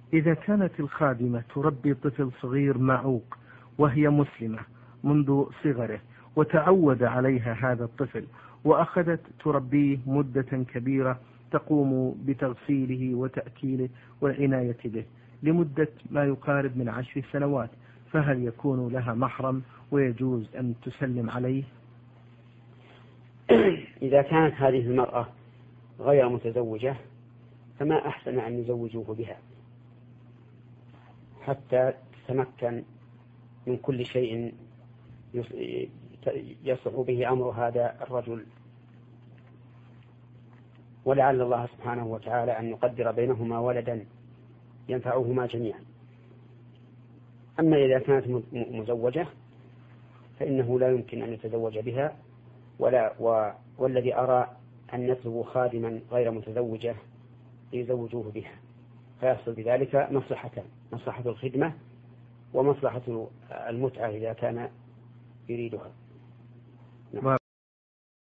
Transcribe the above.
إذا كانت الخادمة تربي طفل صغير معوق وهي مسلمة منذ صغره وتعود عليها هذا الطفل وأخذت تربيه مدة كبيرة تقوم بتغسيله وتأكيله والعناية به لمدة ما يقارب من 10 سنوات، فهل يكون لها محرم ويجوز أن تسلم عليه؟ إذا كانت هذه المرأة غير متزوجة فما أحسن أن يزوجوه بها حتى تتمكن من كل شيء يصح به أمر هذا الرجل، ولعل الله سبحانه وتعالى أن يقدر بينهما ولدا ينفعهما جميعا. أما إذا كانت مزوجة فإنه لا يمكن أن يتزوج بها، والذي أرى أن يطلبوا خادما غير متزوجة ليزوجوه بها، فيحصل بذلك مصلحتان: مصلحة الخدمة ومصلحة المتعة إذا كان يريدها.